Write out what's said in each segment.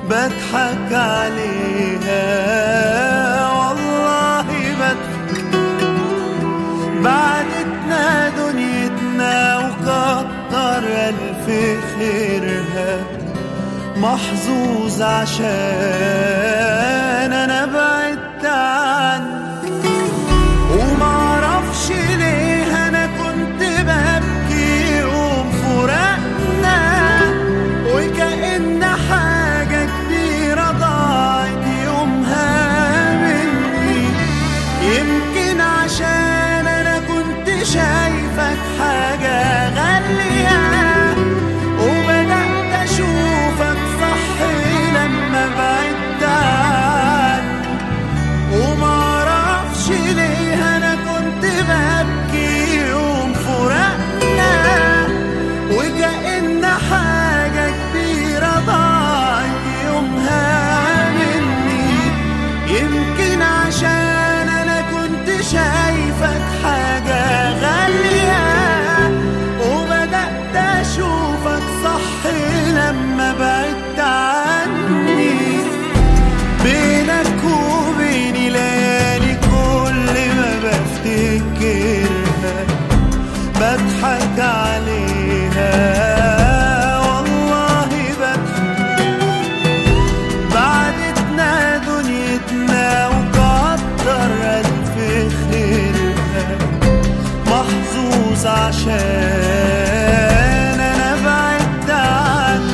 بضحك عليها والله بضحك. بعدتنا دنيتنا وكتر ألف خيرها، محظوظ عشان أنا بعدت عنك. ومعرفش ليه أنا كنت ببكي يوم فراقنا، وكأن حاجة كبيرة ضاعت يومها مني. يمكن عشان أنا كنت شايفك حاجة غالية، وبدأت أشوفك صح لما بعدت عني. ومعرفش ليه أنا كنت ببكي يوم فراقنا، وكأن حاجة كبيرة ضاعت يومها مني. يمكن عشان أنا كنت شايفك حاجة غالية، وبدأت أشوفك صح لما بعدت عني. بينك وبيني ليالي كل ما بفتكرها بضحك عليها والله بضحك. بعدتنا دنيتنا وكتر ألف خيرها، محظوظ عشان أنا بعدت عنك.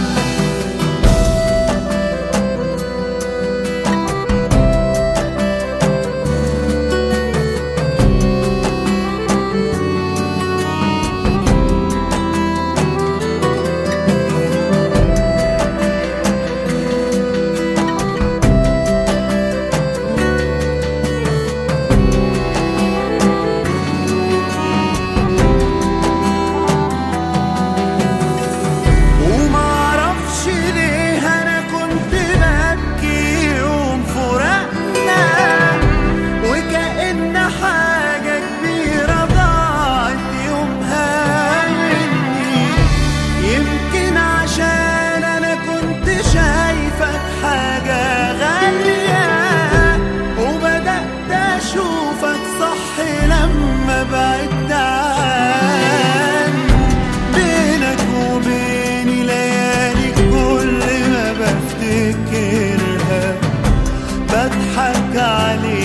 حاجة غالية، وبدأت أشوفك صح لما بعدت عني. بينك وبيني ليالي كل ما بفتكرها بضحك عليها